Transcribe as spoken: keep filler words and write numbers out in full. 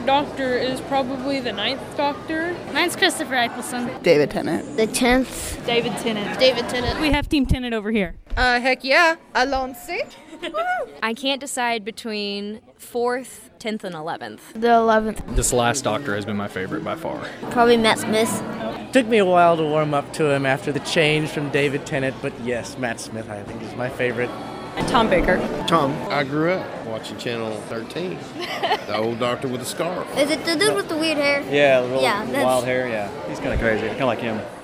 Doctor is probably the ninth Doctor. Mine's Christopher Eccleston. David Tennant. The tenth. David Tennant. David Tennant. We have Team Tennant over here. Uh, heck yeah. Alonso. I can't decide between fourth, tenth, and eleventh. The eleventh. This last Doctor has been my favorite by far. Probably Matt Smith. Took me a while to warm up to him after the change from David Tennant, but yes, Matt Smith I think is my favorite. Tom Baker. Tom. I grew up watching Channel thirteen. The old Doctor with a scarf. Is it the dude with the weird hair? Yeah, the little Yeah, that's- wild hair, yeah. He's kind of crazy, kind of like him.